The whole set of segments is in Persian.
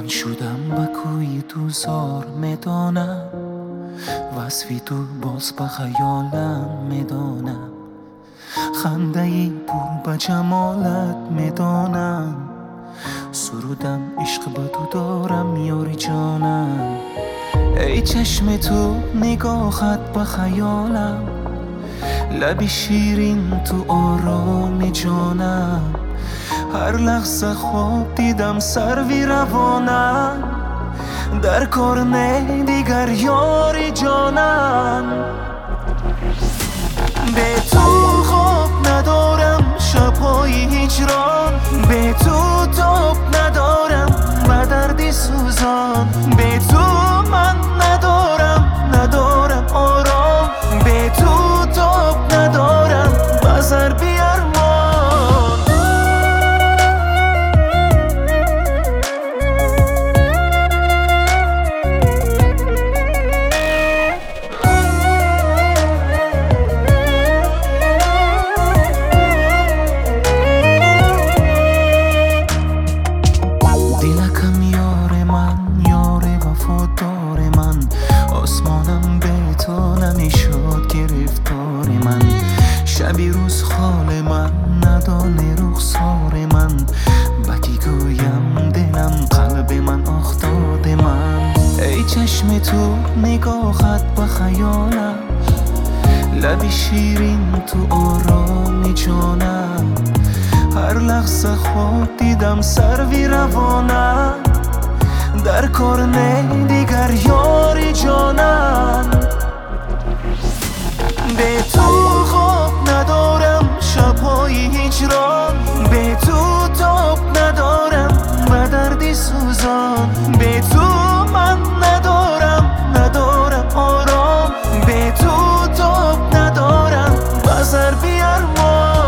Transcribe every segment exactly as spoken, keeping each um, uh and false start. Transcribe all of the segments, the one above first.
من شدم به کوی تو زار میدانم، وصفی تو باز به خیالم میدانم، خنده ای پر به جمالت میدانم، سرودم عشق به تو دارم یاری جانم. ای چشم تو نگاهت به خیالم، لبی شیرین تو آرام جانم، هر لحظه خواب دیدم سروی روانم، در کار نه دیگر یاری جانم. به تو خواب ندارم شبهای هجران، به تو تاب ندارم و دردی سوزان، به تو من ندارم ندارم آرام، به تو تاب ندارم بزر بی ارمان. آسمانم به تو نمیشد گرفتار من، شبی روز خال من ندانه رخسار من، بکی گویم دلم قلب من افتاده من. ای چشم تو نگاهت به خیالم، لبی شیرین تو آرام جانم، هر لحظه خواب دیدم سروی روانم، در کار نه دیگر یاری جانم. به تو خواب ندارم شبهای هجران، به تو تاب ندارم و دردی سوزان، به تو من ندارم ندارم آرام، به تو تاب ندارم بزر بی ارمان.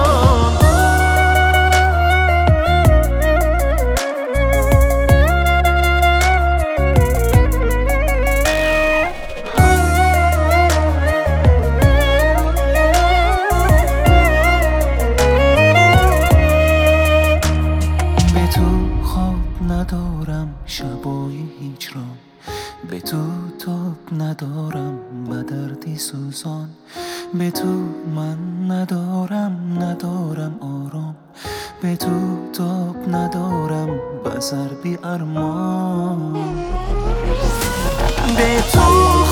ندارم شبای هجران، به تو تاب ندارم به دردی سوزان، به تو من ندارم ندارم آرام، به تو تاب ندارم بزر بی ارمان. به تو